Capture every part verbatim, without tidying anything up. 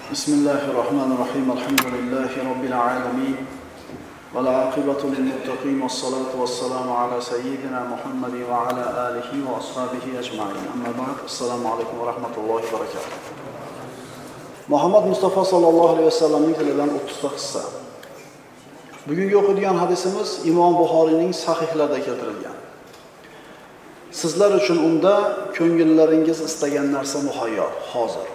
Bismillahirrahmanirrahim. Alhamdulillahi rabbil alamin. Vel aqibatu lil muttaqin ve salatu vesselamu ala seyyidina Muhammedin ve ala alihi ve ashabihi ecmaîn. Amma ba'd. Assalomu alaykum ve rahmetullohi ve berekatuh. Muhammed Mustafa sallallohu alayhi ve sellemning tilidan o'ttizta hissa. Bugungi o'qiydigan hadisimiz Imom Buxoriyning sahihlarida keltirilgan. Sizlar uchun unda ko'ngillaringiz istagan narsa muhayyo, hozir.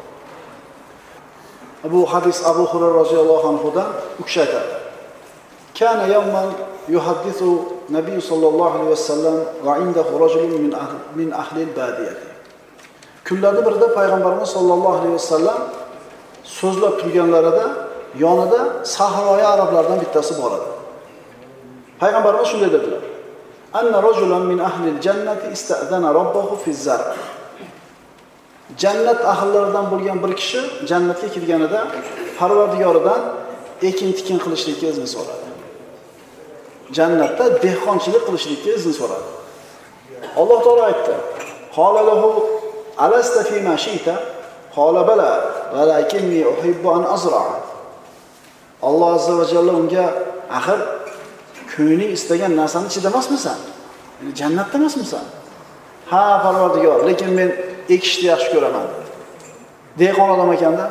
Bu hadis Abu Hurayra roziyallohu anhudan u kishi aytadi. Kana yawman yuhaddithu Nabiy sallallohu alayhi vasallam va indahu rajulun min ahli min ahli al-badiyah. Kunlarda birida payg'ambarimiz sallallohu alayhi vasallam so'zlab turganlarida yonida sahroyi arablardan bittasi bor edi. Payg'ambarimiz shunday dedilar: "Anna rajulan min ahli al-jannati ista'dana rabbahu fi az-zar'." Jannat ahllaridan bo'lgan bir kishi jannatga kirganida Parvardigoridan ekin-tikin qilishlikka izn so'radi. Jannatda dehqonchilik qilishlikka izn so'radi. Alloh taolo aytdi: "Qala lahu alasta fi ma shi'ta?" Qala bala, walakinni uhibbu an azra'a. Alloh azza va jalla unga: "Axir ko'ngling istagan narsani chidamasmisan? Ya'ni jannatda emasmisan?" "Ha, Parvardigor, lekin men ekishni yaxshi ko'raman." Dehqon odam ekanda.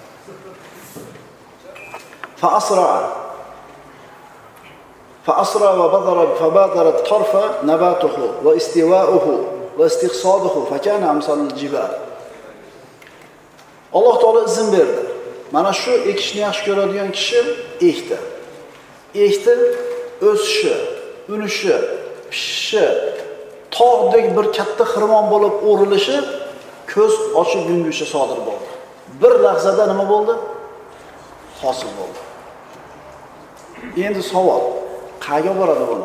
Fa asra fa asra va badara fa badarat tarfa nabatuhu va istiwa'uhu va istiqsaduhu fa kana amsal al-jibal. Alloh taolo izn berdi. Mana shu ekishni yaxshi ko'radigan kishi ekdi. Ekdi, o'sishi, unishi, pishishi, tog'dek bir katta xirmon bo'lib o'rilishi ko'z ochib yumguncha sodir bo'ldi. Bir lahzada nima bo'ldi? Hosil bo'ldi. Endi savol, qayerga boradi buni?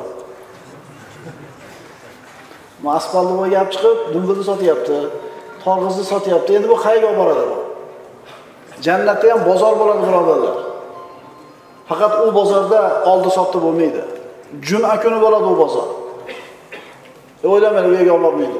Asfaltni bo'yab chiqib, dumbulni sotyapti, torg'izni sotyapti. Endi bu qayerga boradi bu? Jannatda ham bozor bo'ladi, birodarlar. Faqat u bozorda oldi sotdi bo'lmaydi. Juma kuni bo'ladi u bozor. O'ylamang, u yerga olib bormaydi.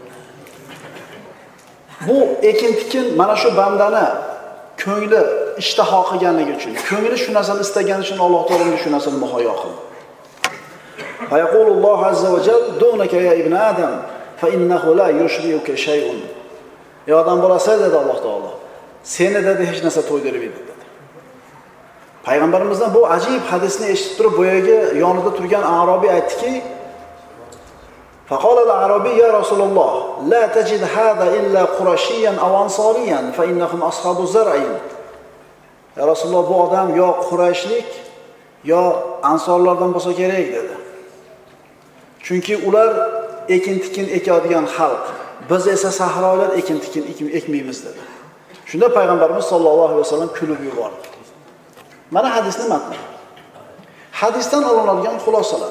Bu ekin-tikin mana shu bandani ko'ngli ishtaho qilganligi uchun, ko'ngli shu narsani istagani uchun Alloh taoloning shu narsani muhayyo qildi. Fa yaqulullohu azza va jalla dunaka ya ibn adam fa innahu la yushriuka shay'un. Ey odam bolasi, dedi Alloh taolo, seni dedi hech narsa to'ydirmaydi dedi. Payg'ambarimizdan bu ajib hadisni eshitib turib, boyagi yonida turgan Arobiy aytdiki: فقال الأعرابي يا رسول الله لا تجد هذا إلا قرشيا أو أنصاريا فإنهم أصحاب الزرع. Ya Rasululloh, bu odam yo Qurayshlik yo Ansorlardan bo'lsa kerak dedi. Chunki ular ekin-tikin ekadigan xalq, biz esa sahrolar ekin-tikin ekmaymiz dedi. Shunda payg'ambarimiz sollallohu alayhi vasallam kulib yubordi. Mana hadisning matni. Hadisdan olinadigan xulosalar.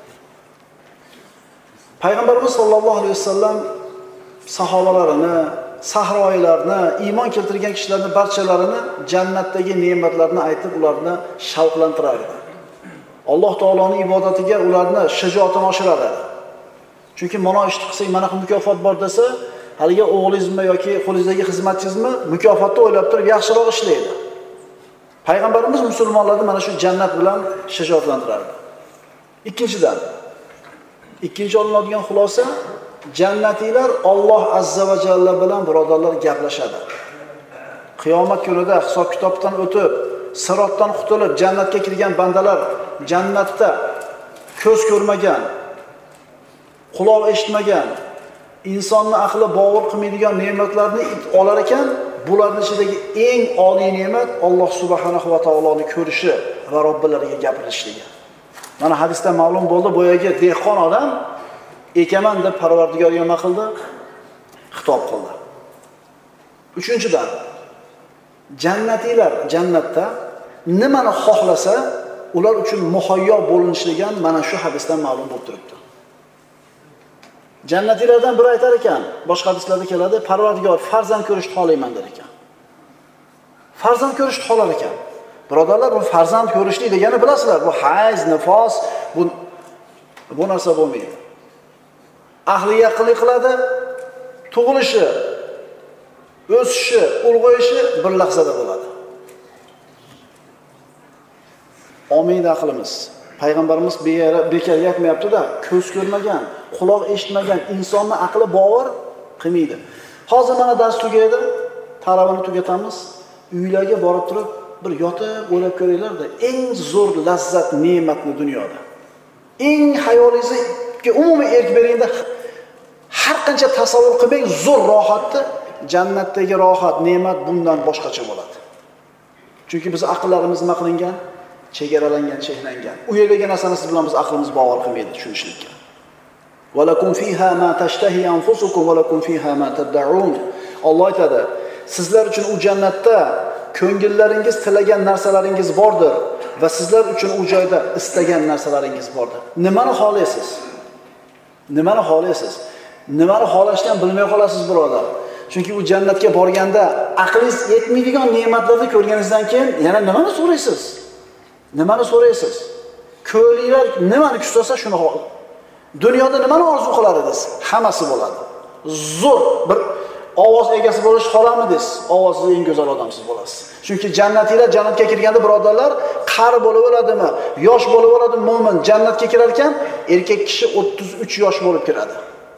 Payg'ambarimiz sollallohu alayhi vasallam sahobalarini, sahroiylarni, iymon keltirgan kishilarni barchalarini jannatdagi ne'matlarni aytib, ularni shavqlantirardi. Alloh taoloning ibodatiga ularni shijoatini oshirardi. Chunki mana ishni qilsak, mana bu mukofot bor desa, haliga o'g'lingizmi yoki qo'lingizdagi xizmatchingizmi mukofotni o'ylab turib yaxshiroq ishlaydi. Payg'ambarimiz musulmonlarni mana shu jannat bilan shijoatlantirardi. Ikkinchidan, Ikkinchi olinadigan xulosa, jannatiylar Alloh azza va jalla bilan birodarlar gaplashadi. Qiyomat kunida hisob-kitobdan o'tib, sirotdan qutulib jannatga kirgan bandalar jannatda ko'z ko'rmagan, quloq eshitmagan, insonni aqli bovar qilmaydigan ne'matlarni olar ekan, bularning ichidagi eng oliy ne'mat Alloh subhanahu va taoloning ko'rishi va robbilariga gapirishligi. Mana hadisda ma'lum bo'ldi, boyagi dehqon odam ekaman deb Parvardigorga nima qildi? Xitob qildi. Uchinchidan, jannatiylar jannatda nimani xohlasa, ular uchun muhayyo bo'linishligan mana shu hadisdan ma'lum bo'lib turibdi. Jannatiylardan biri aytar ekan, boshqa hadislarda keladi, Parvardigor farzand ko'rishni xohlayman der ekan. Farzand ko'rishni xohlar ekan. Birodarlar, bu farzand ko'rishlik degani bilasizlar, bu hayz, nifos, bu bu narsa bo'lmaydi. Ahli yaqinlik qiladi, tug'ilishi, o'sishi, ulg'ayishi bir lahzada bo'ladi. olmaydi aqlimiz. Payg'ambarimiz bekor aytmayapti-da, ko'z ko'rmagan, quloq eshitmagan insonning aqli bovar qilmaydi. Hozir mana dars tugaydi, talabani tugatamiz. Uylarga borib turib, bir yotib o'ylab ko'ringlar-da, eng zo'r lazzat ne'matni dunyoda. Eng hayolingizga umumiy erk beringda har qancha tasavvur qilmang, zo'r rohatni, jannatdagi rohat, ne'mat bundan boshqacha bo'ladi. Chunki biz aqllarimiz nima qilingan? Chegaralangan, cheklangan. U yerdagi narsani siz bilan biz aqlimiz bavar qilmaydi tushunishlikka. Va lakum fiha ma tashtahi anfusukum va lakum fiha ma tad'un. Alloh aytadi, sizlar uchun u jannatda ko'ngillaringiz tilagan narsalaringiz bordir va sizlar uchun u joyda istagan narsalaringiz bordir. Nimani xohlaysiz? Nimani xohlaysiz? Nimani xohlashdan bilmay qolasiz, birodar. Chunki u jannatga borganda aqlingiz yetmaydigan ne'matlarni ko'rganingizdan keyin yana nimani so'raysiz? Nimani so'raysiz? Ko'linglar nimani kustasa shuni xoh. Dunyoda nimani orzu qilar edingiz? Hammasi bo'ladi. Zo'r bir ovoz egasi bo'lish xohlamidingiz? Ovozi eng go'zal odamsiz bo'lasiz. Chunki jannatiylar jannatga kirganda birodarlar, qari bo'lib o'ladimi, yosh bo'lib o'ladimi, mo'min jannatga kirar ekan, erkak kishi o'ttiz uch yosh bo'lib kiradi.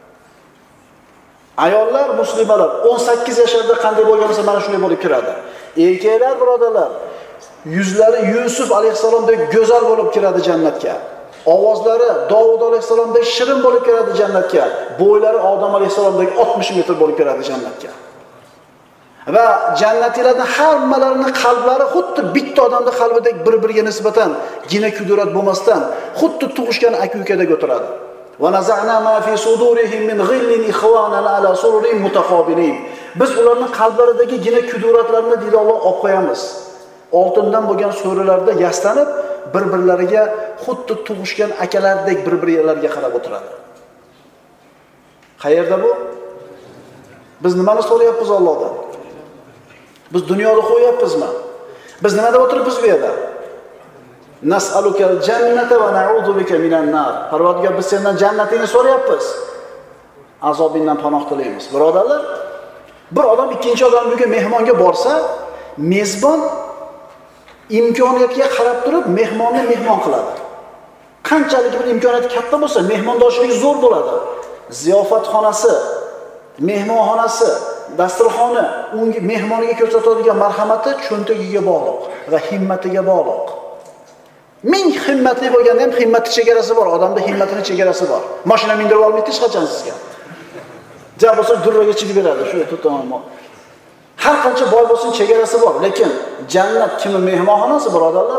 Ayollar, muslimalar o'n sakkiz yoshlarda qanday bo'lgan bo'lsa, mana shunday bo'lib kiradi. Erkaklar, birodarlar, yuzlari Yusuf alayhisalomdek go'zal bo'lib kiradi jannatga. Ovozlari Davud alayhisalomdek shirin bo'lib kiradi jannatga. Bo'ylari Odam alayhisalomdek oltmish metr bo'lib kiradi jannatga. Va jannatiylarning hammalarining qalblari xuddi bitta odamning qalbidek bir-biriga nisbatan gina kudurat bo'lmasdan, xuddi tug'ishgan aka-ukadek o'tiradi. Va naza'na ma fi sudurihim min ghillin ikhwanan ala sururin mutaqabilin. Biz ularning qalblaridagi gina kuduratlarini deydi Alloh olib qo'yamiz. Oltindan bo'lgan so'rilarda yastanib, bir-birlariga xuddi tug'ishgan akalardek bir-birlariga qarab o'tiradi. Qayerda bu? Biz nimani so'rayapmiz Allohdan? Biz dunyoda qo'yapmizmi? Biz nimada o'tiribmiz bu yerda? Nas'alukal jannata va na'udhu bika minan nar. Parvardigor, biz sendan jannatini so'rayapmiz. Azobingdan panoh tilaymiz. Birodarlar, bir odam ikkinchi odamga mehmonga borsa, mezbon imkoniyatga qarab turib mehmonni mehmon qiladi. Qanchalik bir imkoniyat katta bo'lsa, mehmondoshlik zo'r bo'ladi. Ziyofatxonasi, mehmonxonasi, dasturxoni unga mehmoniga ko'rsatadigan marhamati cho'ntagiga bog'liq va himmatiga bog'liq. Ming himmatli bo'lganda ham himmati chegarasi bor, odamda himmatini chegarasi bor. Mashina mindirib olmaydi hech qachon sizga. Ja bo'lsa durraga chigib beradi, shu tutaman. Har qancha boy bo'lsin chegarasi bor, lekin jannat kimi mehmonxonasi, birodarlar?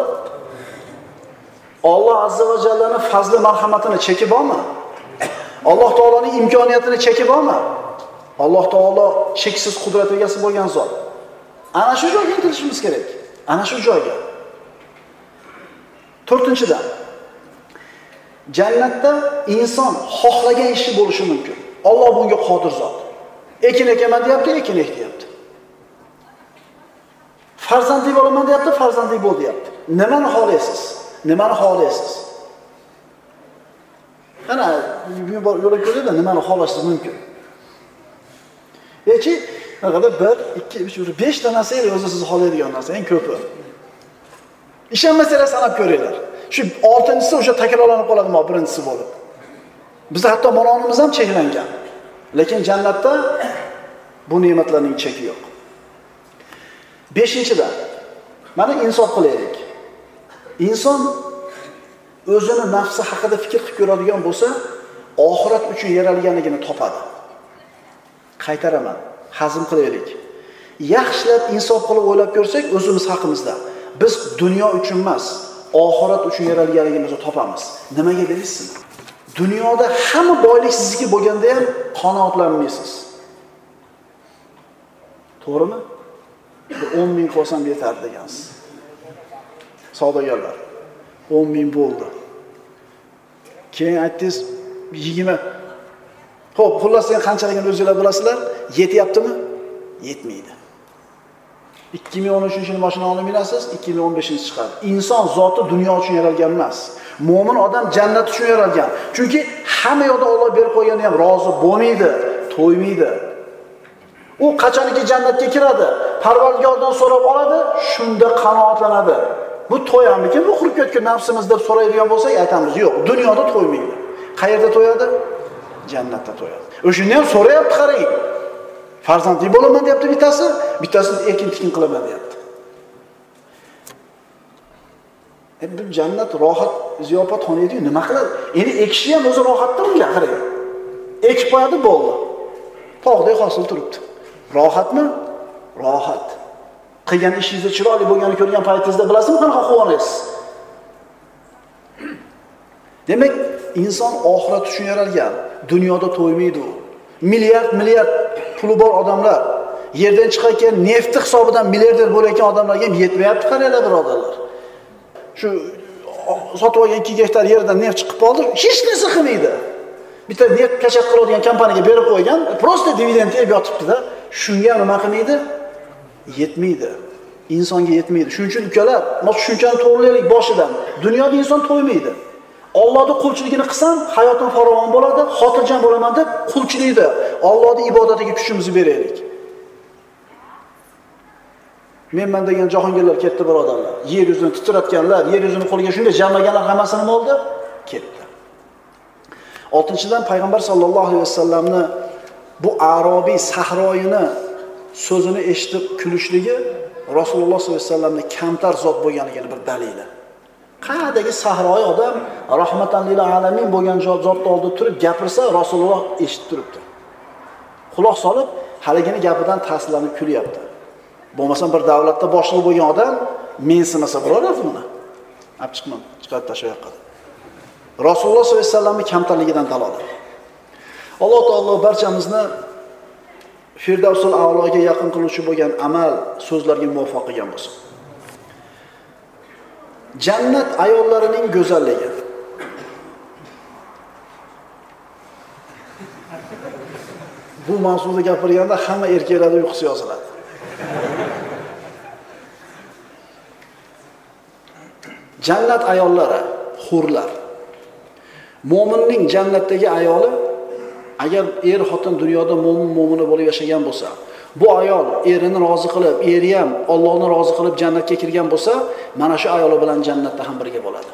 Alloh azza va jallaning fazli marhamatini chekib olma. Alloh taoloning imkoniyatini chekib olma. Alloh taolo cheksiz qudrat egasi bo'lgan zot. Ana shu joyga intilishimiz kerak. Ana shu joyga. to'rtinchidan, jannatda inson xohlagan ishi bo'lishi mumkin. Alloh bunga qodir zot. Ekin ekaman deyapti, ekin ekyapti. Farzandli bo'laman deyapti, farzandli bo'l deyapti. Nimani xohlaysiz? Nimani xohlaysiz? Ana, yo'lga ko'rayda nimani xohlashingiz mumkin. Yoki, naqadar bir, ikki, uch, besh ta narsa o'zi siz xohlaydigan narsa, eng ko'pi. Ishonmasanglar sanab ko'ringlar. Shu oltinchisi o'sha takrorlanib qoladimi, birinchisi bo'lib. Bizda hatto malonimiz ham cheklangan. Lekin jannatda bu ne'matlarning cheki yo'q. beshinchidan, mana insof qilaylik. Inson o'zini nafsi haqida fikr qilib ko'radigan bo'lsa, oxirat uchun yaralganligini topadi. Qaytaraman, hazm qilaylik. Yaxshilab insof qilib o'ylab ko'rsak, o'zimiz haqimizda biz dunyo uchun emas, oxirat uchun yaralganligimizni topamiz. Nimaga deysiz? Dunyoda hamma boylik sizniki bo'lganda ham qanoatlanmaysiz. To'g'rimi? o'n ming qo'sam yetar degansiz. Savdogarlar. o'n ming bo'ldi. Keyin aytdingiz yigirma. Xo'p, xullas sen qanchaligini o'zingizlar bilasizlar? Yetyaptimi? Yetmaydi. ikki ming o'n uchinchi yil mashina olib minasiz, ikki ming o'n beshinchi chiqadi. Inson zoti dunyo uchun yaralgan emas. Mo'min odam jannat uchun yaralgan. Chunki hamma yoqda Alloh berib qo'yganda ham rozi bo'lmaydi, to'ymaydi. U qachoniki jannatga kiradi, Parvardigordan so'rab oladi, shunda qanoatlanadi. Bu to'yamikin, bu qurib ketgan nafsimiz deb so'raydigan bo'lsak, aytamiz, yo'q, dunyoda to'ymaydi. Qayerda to'yadi? Jannatda to'yadi. O'shunda ham so'rayapti, qarang. Farzandli bo'laman deyapti bittasi, bittasi ekin-tikin qilaman deyapti. E bu jannat rohat ziyofat xonaydi, nima qiladi? Endi ekishni ham o'zi rohatda unga qarang. Ekib qo'yadi bo'ldi. Tog'dek hosil turibdi. Rohatmi? Rohat. Qilgan ishingiz chiroyli bo'lganini ko'rgan paytingizda bilasizmi qanaqa quvonasiz? Demak, inson oxirat uchun yaralgan. Dunyoda to'ymaydi u. Milliard milliard puli bor odamlar, yerdan chiqayotgan neft hisobidan milliarder bo'layotgan odamlarga ham yetmayapti, qaranglar birodarlar. Shu sotib olgan ikki gektar yerdan neft chiqib qoldi, hech narsa qilmaydi. Bitta neft kashaf qiladigan kompaniyaga berib qo'ygan, prosta dividend yeb yotibdi-da. Shunga nima qilmaydi? Yetmaydi. Insonga yetmaydi. Shuning uchun ukalar, mana tushunchani to'g'rilaylik boshidan. Dunyoda inson to'ymaydi. Allohning qulchiligini qilsam, hayotim farovon bo'ladi, xotirjam bo'laman deb qulchilikda Allohning ibodatiga kuchimizni beraylik. Menman degan jahongirlar ketdi birodarlar. Yer yuzini titratganlar, yer yuzini qo'liga shunday jamlaganlar hammasi nima bo'ldi? Ketdi. oltinchidan payg'ambar sollallohu alayhi vasallamni bu Arobiy sahroyini so'zini eshitib kulishligi Rasululloh sollallohu alayhi vasallamni kamtar zot bo'lganligini bir dalili. Qayerdagi sahroy odam rahmatan lil alamin bo'lgan zotni oldida turib gapirsa, Rasululloh eshitib turibdi. Quloq solib, haligini gapidan ta'sirlanib kulyapti. Bo'lmasam bir davlatda boshliq bo'lgan odam mensimasa bo'lardi buni. Olib chiqmam, chiqarib tashlayapti. Rasululloh sollallohu alayhi vasallamning kamtarligidan dalolat. Alloh taolo barchamizni Firdavsul a'loga yaqin qiluvchi bo'lgan amal, so'zlarga muvaffaq qilgan bo'lsin. Jannat ayollarining go'zalligi. Bu mavzuda gapirganda hamma erkaklarning uyqusi yoziladi. Jannat ayollari, hurlar. Mo'minning jannatdagi ayoli, agar er xotin dunyoda mo'min mo'mina bo'lib yashagan bo'lsa, bu ayol erini rozi qilib, eri ham Allohni rozi qilib jannatga kirgan bo'lsa, mana shu ayoli bilan jannatda ham birga bo'ladi.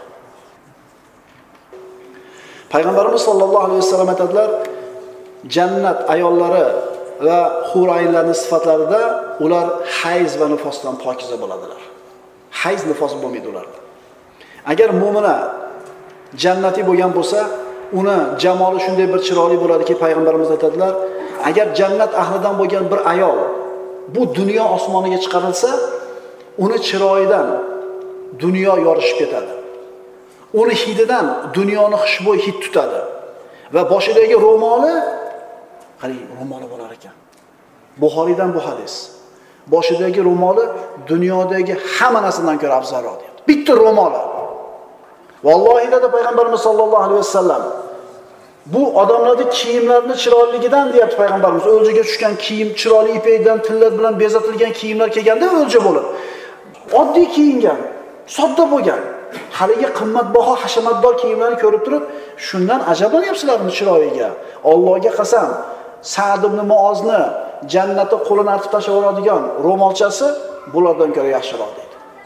Payg'ambarimiz sollallohu alayhi vasallam aytadilar, jannat ayollari va hur ayinlarning sifatlarida ular hayz va nifosdan pokiza bo'ladilar. Hayz nifos bo'lmaydi ularda. Agar mo'mina jannati bo'lgan bo'lsa, uni jamoli shunday bir chiroyli bo'ladiki, payg'ambarimiz aytadilar, agar jannat ahlidan bo'lgan bir ayol bu dunyo osmoniga chiqarilsa, uni chiroyidan dunyo yorishib ketadi. Uni hididan dunyoni xushbo'y hid tutadi va boshidagi ro'moli, qarang, ro'moli bo'lar ekan. Buxoriydan bu hadis. Boshidagi ro'moli dunyodagi hamma narsadan ko'ra afzalroq deydi. Bitta ro'moli. Vallohi dedi payg'ambarimiz sollallohu alayhi vasallam, bu odamlarning kiyimlarini chiroyligidan deyapti payg'ambarimiz. O'ljaga tushgan kiyim, chiroyli ipakdan, tillar bilan bezatilgan kiyimlar kelganda o'lja bo'lib, oddiy kiyingan, sodda bo'lgan, haligi qimmatbaho hashamatdor kiyimlarni ko'rib turib, shundan ajablanyapsizlarmi chiroyiga? Allohga qasam, Sa'd ibn Muozni jannatda qo'lini artib tashlab oladigan ro'molchasi bulardan ko'ra yaxshiroq deydi.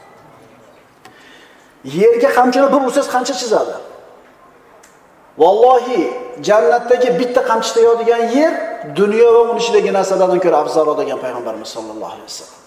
Yerga qamchini bir ursangiz qancha chizadi? Vallohi jannatdagi bitta qamchi tegadigan yer dunyo va uning ichidagi narsalardan ko'ra afzalroq degan payg'ambarimiz sollallohu alayhi vasallam.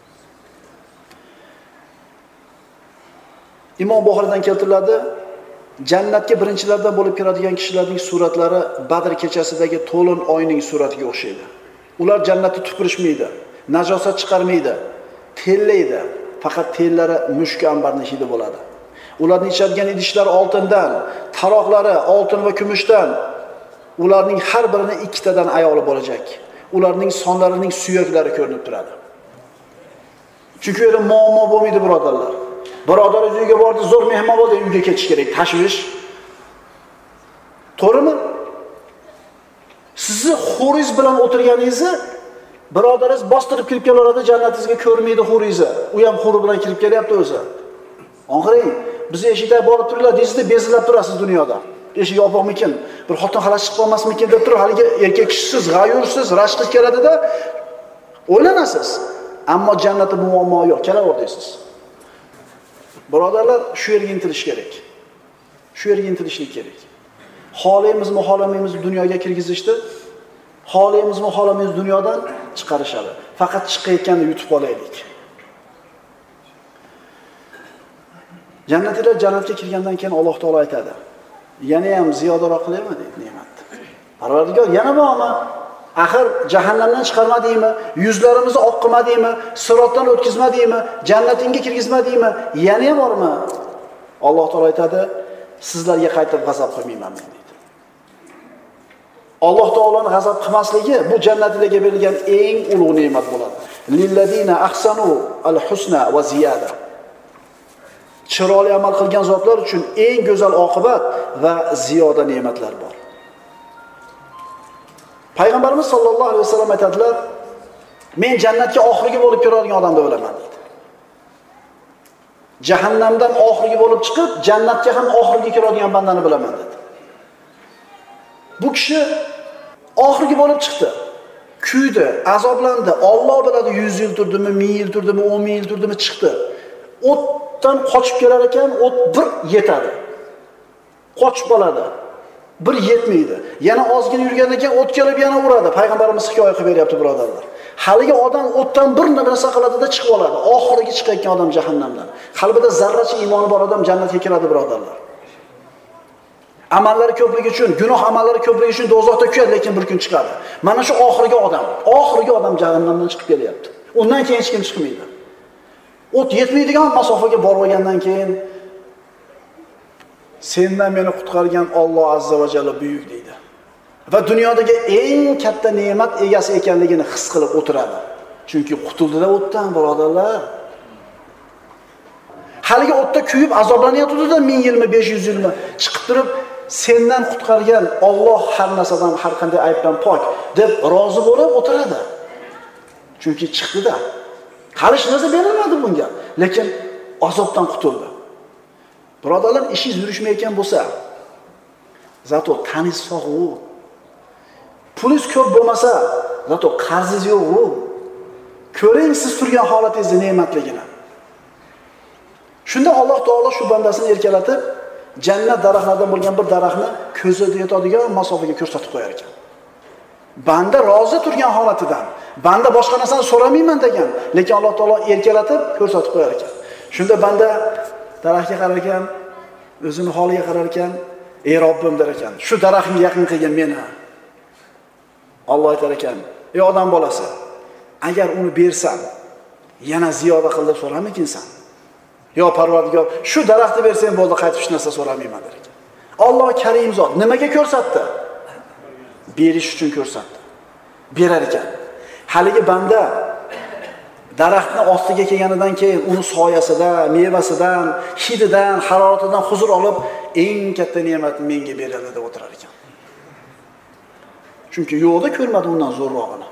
Imom Buxoriydan keltiriladi, jannatga birinchilardan bo'lib kiradigan kishilarning suratlari Badr kechasidagi to'lin oyning suratiga o'xshaydi. Ular jannatda tupurishmaydi, najosat chiqarmaydi, tellaydi. Faqat tellari mushk ambarning hidi bo'ladi. Ularning ichadigan idishlari oltindan, taroqlari oltin va kumushdan. Ularning har birini ikkitadan ayoli bo'lajak. Ularning sonlarining suyaklari ko'rinib turadi. Chunki u yerda muammo bo'lmaydi birodarlar. Birodar uyiga bordi, zo'r mehmon bo'ldi, uyga ketish kerak, tashvish. To'g'rimi? Sizni xo'riz bilan o'tirganingizni birodaringiz bostirib kirib kelaradi, jannatingizga ko'rmaydi xo'rizni. U ham xo'ri bilan kirib kelyapti o'zi. Oxiring, biz eshikda borib turlar, deysizda bezilab turasiz dunyoda. Eshik yopiqmikin, bir xotin xalas chiqib qolmasmikin deb turib, haligi erkak kishisiz, g'ayursiz, rashqi keladida o'ylanasiz. Ammo jannatda bu muammo yo'q, kelaver deysiz. Birodarlar, shu yerga intilish kerak. Shu yerga intilishlik kerak. Xohlaymizmi, xohlamaymiz dunyoga kirgizishdi. Xohlaymizmi, xohlamaymiz dunyodan chiqarishadi. Faqat chiqayotganini yutib olaylik. Jannatlar jannatga kirgandan keyin Alloh taolo aytadi: "Yana ham ziyodaroq qilaymi?" deydi ne'matni. Parvardigor, yana bormi? Axir jahannamdan chiqarmadingmi? Yuzlarimizni oq qilmadingmi? Sirotdan o'tkazmadingmi? Jannatingga kirgizmadingmi? Yana ham bormi? Alloh taolo aytadi: "Sizlarga qaytib g'azab qilmayman" deydi. Alloh taoloning g'azab qilmasligi bu jannatlarga berilgan eng ulug' ne'mat bo'ladi. Lilladina ahsanu al-husna va ziyada. Chiroyli amal qilgan zotlar uchun eng go'zal oqibat va ziyoda ne'matlar bor. Payg'ambarimiz sollallohu alayhi vasallam aytadilar: "Men jannatga oxirgi bo'lib kiradigan odamda bo'laman" dedi. Jahannamdan oxirgi bo'lib chiqib, jannatga ham oxirgi kiradigan bandani bilaman dedi. Bu kishi oxirgi bo'lib chiqdi. Kuydi, azoblandi. Alloh biladi yuz yil turdimi, ming yil turdimi, o'n ming yil turdimi chiqdi. O'tdan qochib kelar ekan, o't bir yetadi. Qochib qoladi. Bir yetmaydi. Yana ozgina yurgandan keyin o't kelib yana uradi. Payg'ambarimiz hikoya qilib beryapti, birodarlar. Haligi odam o'tdan bir narsa qiladi-da chiqib oladi. Oxiriga chiqayotgan odam jahannamdan. Qalbida zarracha iymoni bor odam jannatga kiradi, birodarlar. Amallari ko'pligi uchun, gunoh amallari ko'pligi uchun do'zaxda kuyadi, lekin bir kun chiqadi. Mana shu oxirgi odam, oxirgi odam jahannamdan chiqib kelyapti. Undan keyin hech kim chiqmaydi. O't yetmaydigan masofaga borib olgandan keyin sendan meni qutqargan Alloh azza va jalla buyuk deydi. Va dunyodagi eng katta ne'mat egasi ekanligini his qilib o'tiradi. Chunki qutuldi-da o'tdan, birodarlar. Haligi o'tda kuyib azoblanyapti-da ming yilmi, besh yuz yilmi chiqib turib, sendan qutqargan Alloh har narsadan, har qanday aybdan pok deb rozi bo'lib o'tiradi. Chunki chiqdi-da. Halish narsa berilmadi bunga, lekin azobdan qutuldi. Birodarlar, ishingiz yurishmayotgan bo'lsa, zato tanish sog'u. Pulingiz ko'p bo'lmasa, zato qarzingiz yo'q-ku. Ko'ring siz turgan holatingizni ne'matligini. Shunda Alloh taolo shu bandasini erkalatib, jannat daraxtlaridan bo'lgan bir daraxtni ko'zida yetadigan masofaga ko'rsatib qo'yar ekan. Banda rozi turgan holatidan, banda boshqa narsani so'ramayman degan, lekin Alloh taolo erkalatib ko'rsatib qo'yar ekan. Shunda banda daraxtga qarar ekan, o'zini holiga qarar ekan, "Ey Robbim" der ekan, "Shu daraxtga yaqin qilgin meni." Alloh aytar ekan, "Ey odam bolasi, agar uni bersam, yana ziyoda qil deb so'ramikinsan?" "Yo Parvardigor, shu daraxtni bersang bo'ldi, qaytib hech narsa so'ramayman" der ekan. Alloh Karim zot nimaga ko'rsatdi? Berish uchun ko'rsatdi. Berar ekan. Haligi banda daraxtni ostiga kelganidan keyin uni soyasidan, mevasidan, hididan, haroratidan huzur olib, eng katta ne'matni menga berildi deb o'tirar ekan. Chunki yo'qda ko'rmadi undan zo'rrog'ini.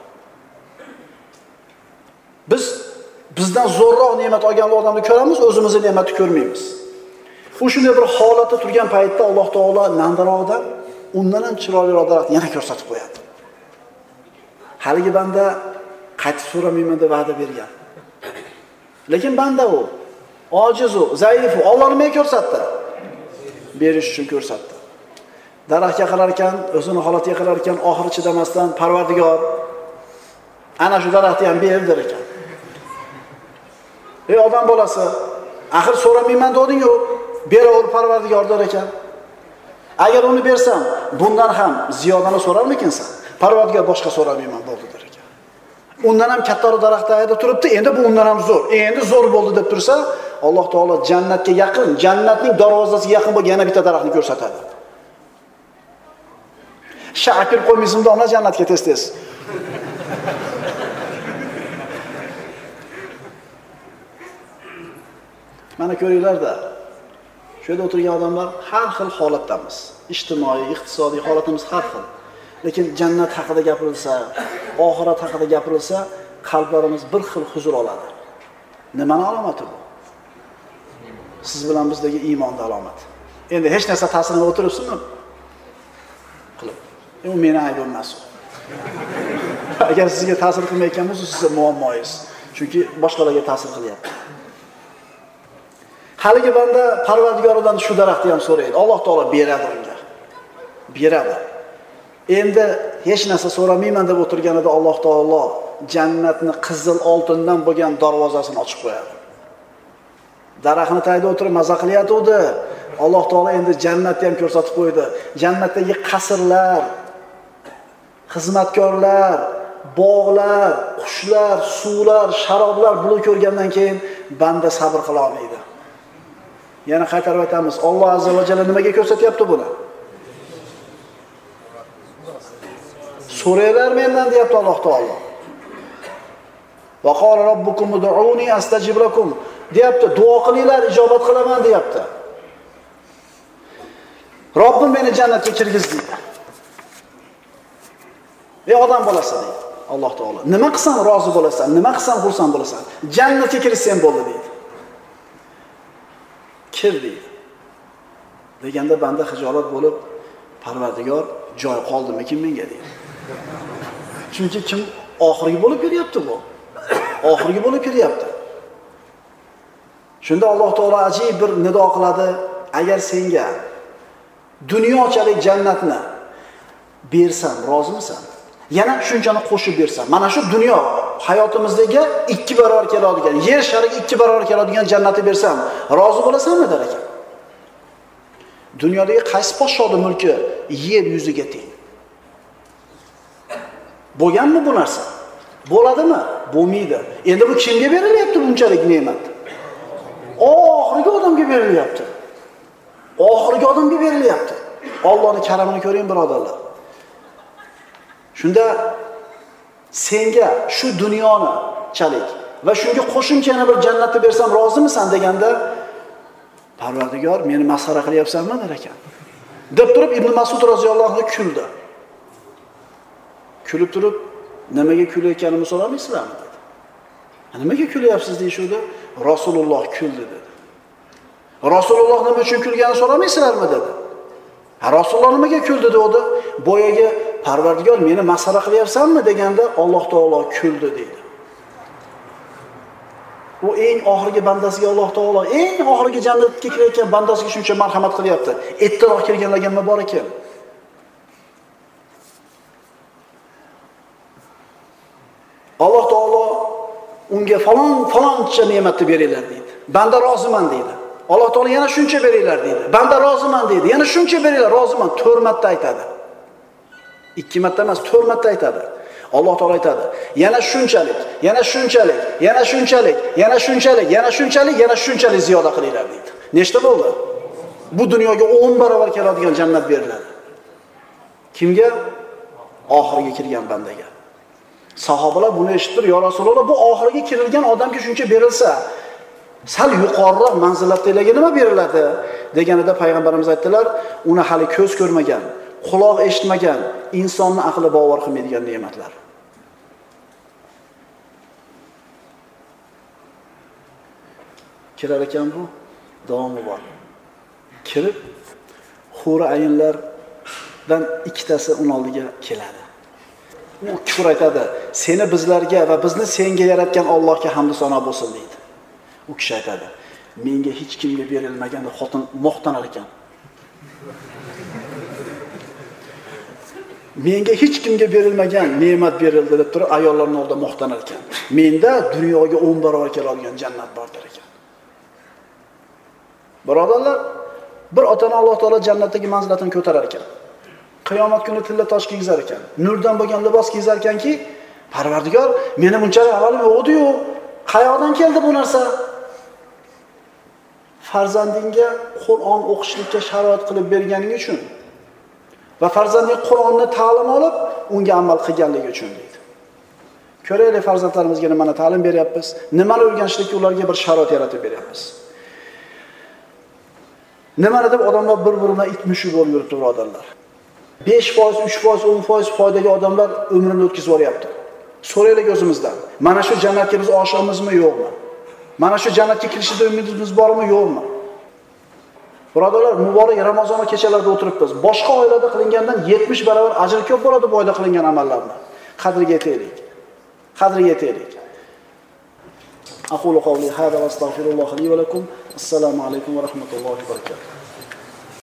Biz bizdan zo'rroq ne'mat olgan odamni ko'ramiz, o'zimizni ne'matni ko'rmaymiz. U shunday bir holatda turgan paytda Alloh taolo nandaroqdan undan ham chiroyliroq daraxt yana ko'rsatib qo'yadi. Haligi banda qaytib so'ramayman deb va'da bergan. Lekin banda u, ojiz u, zaif u. Alloh nimaga ko'rsatdi? Berish uchun ko'rsatdi. Daraxtga qarar ekan, o'zini holatiga qarar ekan, oxiri chidamasdan Parvardigor, ana shu daraxtni ham ber der ekan. Ey odam bolasi, axir so'ramayman deding-ku, beraver Parvardigor der ekan. Agar uni bersam, bundan ham ziyodani so'rarmikinsan? Parvardigor boshqa so'ramayman bo'ldi der ekan. Undan ham kattaroq daraxtda turibdi, endi bu undan ham zo'r. Endi zo'r bo'ldi deb tursa, Alloh taolo jannatga yaqin, jannatning darvozasiga yaqin bo'lgan yana bitta daraxtni ko'rsatadi. Shakir qo'ymaysizmi ona jannatga tez-tez. Mana ko'ringlar-da. Shu yerda o'tirgan odamlar har xil holatdamiz. Ijtimoiy, iqtisodiy holatimiz har xil. Lekin jannat haqida gapirilsa, oxirat haqida gapirilsa, qalblarimiz bir xil huzur oladi. Nimani alomati bu? Siz bilan bizdagi iymonning alomati. Endi hech narsa ta'sirini o'tiribsizmi? Qilib. Bu meni aybim emas. Agar sizga ta'sir qilmayotgan bo'lsa, sizning muammoingiz. Chunki boshqalarga ta'sir qilyapti. haligi banda Parvardigoridan shu daraxtni ham so'raydi. Alloh taolo beradi unga. Beradi. Endi hech narsa so'ramayman deb o'tirganida Alloh taolo jannatni qizil oltindan bo'lgan darvozasini ochib qo'yadi. Daraxtni tagida o'tirib maza qilyotdi. Alloh taolo endi jannatni ham ko'rsatib qo'ydi. Jannatdagi qasrlar, xizmatkorlar, bog'lar, qushlar, suvlar, sharoblar buni ko'rgandan keyin banda sabr qila olmaydi. Yana qaytarib aytamiz, Alloh azza va jalla nimaga ko'rsatyapti buni? So'raylar mendan deyapti Alloh taolo. Va qala robbukum ud'uni astajib lakum deyapti. Duo qilinglar, ijobat qilaman deyapti. Robbim meni jannatga kirgiz deydi. Ey odam bolasi deydi Alloh taolo. Nima qilsam rozi bo'lasan, nima qilsam xursand bo'lasan? Jannatga kirishsam bo'ldi deydi. Kir deydi. Deganda banda xijolat bo'lib, Parvardigor joy qoldimikin menga deydi. Chunki kim oxirgi bo'lib ketyapti bu? Oxirgi bo'lib ketyapti. Shunda Alloh taolo ajib bir nido qiladi, agar senga dunyochalik jannatni bersam, rozimisan? Yana shunchani qo'shib bersam, mana shu dunyo hayotimizdagi ikki barobar keladigan, yer shariga ikki barobar keladigan jannatni bersam, rozi bo'lasanmi der ekan. Dunyodagi qaysi podshohning mulki yer yuziga teng? Bo'lganmi bu narsa? Bo'ladimi? Bo'lmaydi. Endi bu kimga berilyapti bunchalik ne'mat? Oxirgi odamga berilyapti. Oxirgi odamga berilyapti. Allohning karamini ko'ring birodarlar. Shunda senga shu dunyoni chalik va shunga qo'shimcha yana bir jannatni bersam rozimisan deganda Parvardigor meni masxara qilyapsanmi der ekan. Deb turib Ibn Mas'ud roziyallohu anhu kuldi. Kulib turib nimaga kulayotganimni so'ramaysizlarmi dedi. Nimaga kulyapsiz deyishdi? Rasululloh kuldi dedi. Rasululloh nima uchun kulganini so'ramaysizlarmi dedi. Ha, Rasululloh nimaga kuldi dedi? Boyaga Parvardigor meni masxara qilyapsanmi deganda Alloh taolo kuldi dedi. U eng oxirgi bandasiga Alloh taolo eng oxirgi jannatga kirayotgan bandasiga shuncha marhamat qilyapti. Ertaroq kelganlarga nima bor ekan? Alloh taolo unga falon faloncha ne'matni beringlar deydi. Banda roziman deydi. Alloh taolo yana shuncha beringlar deydi. Banda roziman deydi. Yana shuncha beringlar, roziman. to'rt marta aytadi. ikki marta emas, to'rt marta aytadi. Alloh taolo aytadi. Yana shunchalik, yana shunchalik, yana shunchalik, yana shunchalik, yana shunchalik, yana shunchalik ziyoda qilinglar deydi. Nechta bo'ldi? Bu dunyoga o'n barobar keladigan jannat beriladi. Kimga? Oxiriga kirgan bandaga. Sahobalar buni eshitib, "Ya Rasululloh, bu oxiriga kirilgan odamga shuncha berilsa, sal yuqoriroq manzilatdagilarga nima beriladi?" deganida payg'ambarimiz aytdilar, "Uni hali ko'z ko'rmagan, quloq eshitmagan, insonni aqli bovar qilmaydigan ne'matlar." Kirar ekan bu, davomi bor. Kirib, huri ayinlardan ikkitasi uning oldiga keladi. U kufr aytadi, "Seni bizlarga va bizni senga yaratgan Allohga hamd sano bo'lsin" deydi. U kishi aytadi, "Menga hech kimga berilmagan" deb xotin maqtanar ekan. Menga hech kimga berilmagan ne'mat berildi deb turib ayollarning oldida maqtanar ekan. Menda dunyoga o'n barobar keladigan jannat bor der ekan. Birodarlar, bir otani Alloh taolo jannatdagi manzilatini ko'tarar ekan. Qiyomat kuni tilla tosh kiygizar ekan. Nurdan bo'lgan libos kiygizar ekanki, Parvardigor meni bunchalik avalim yo'qdi-yu, qayoqdan keldi bu narsa? Farzandingga Qur'on o'qishlikka sharoit qilib berganing uchun va farzanding Qur'onni ta'lim olib, unga amal qilganligi uchun deydi. Ko'raylik farzandlarimizga nimani ta'lim beryapmiz, nimani o'rganishlikka ularga bir sharoit yaratib beryapmiz. Nimani deb odamlar bir-biridan itmushi bo'lib yuribdi, birodarlar. besh foiz, uch foiz, o'n foiz foydali odamlar umrini o'tkazib yuryapti. So'raylik o'zimizdan. Mana shu jannatga biz oshiqmizmi, yo'qmi? Mana shu jannatga kirishda umidimiz bormi, yo'qmi? Birodarlar, muborak Ramazon kechalarida o'tiribmiz. Boshqa oilada qilingandan yetmish barobar ajr ko'p bo'ladi bu oyda qilingan amallarni. Qadriga yetaylik. Qadriga yetaylik. أقول قولي هذا وأستغفر الله لي ولكم. السلام عليكم ورحمة الله وبركاته.